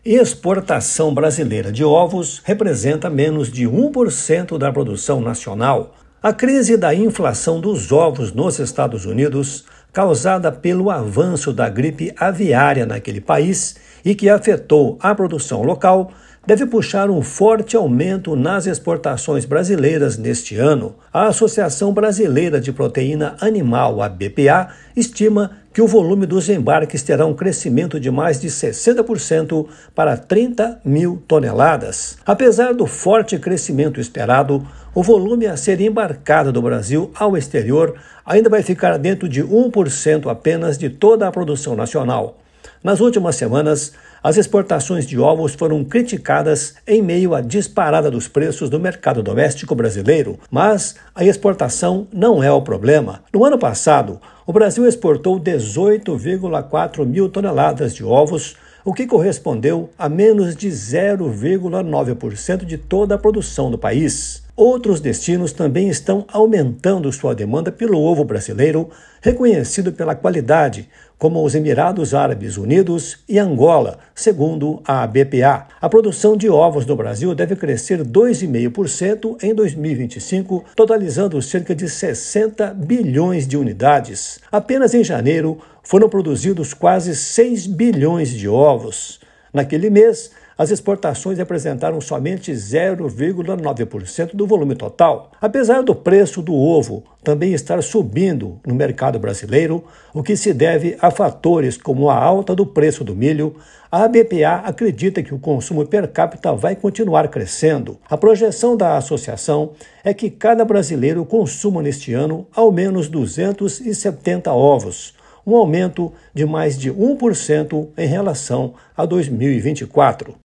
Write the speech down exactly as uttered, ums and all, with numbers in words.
Exportação brasileira de ovos representa menos de um por cento da produção nacional. A crise da inflação dos ovos nos Estados Unidos, causada pelo avanço da gripe aviária naquele país e que afetou a produção local, deve puxar um forte aumento nas exportações brasileiras neste ano. A Associação Brasileira de Proteína Animal, a B P A, estima que o volume dos embarques terá um crescimento de mais de sessenta por cento para trinta mil toneladas. Apesar do forte crescimento esperado, o volume a ser embarcado do Brasil ao exterior ainda vai ficar dentro de um por cento apenas de toda a produção nacional. Nas últimas semanas, as exportações de ovos foram criticadas em meio à disparada dos preços do mercado doméstico brasileiro, mas a exportação não é o problema. No ano passado, o Brasil exportou dezoito vírgula quatro mil toneladas de ovos, o que correspondeu a menos de zero vírgula nove por cento de toda a produção do país. Outros destinos também estão aumentando sua demanda pelo ovo brasileiro, reconhecido pela qualidade, como os Emirados Árabes Unidos e Angola, segundo a B P A. A produção de ovos no Brasil deve crescer dois vírgula cinco por cento em dois mil e vinte e cinco, totalizando cerca de sessenta bilhões de unidades. Apenas em janeiro foram produzidos quase seis bilhões de ovos. Naquele mês, as exportações representaram somente zero vírgula nove por cento do volume total. Apesar do preço do ovo também estar subindo no mercado brasileiro, o que se deve a fatores como a alta do preço do milho, a B P A acredita que o consumo per capita vai continuar crescendo. A projeção da associação é que cada brasileiro consuma neste ano ao menos duzentos e setenta ovos, um aumento de mais de um por cento em relação a dois mil e vinte e quatro.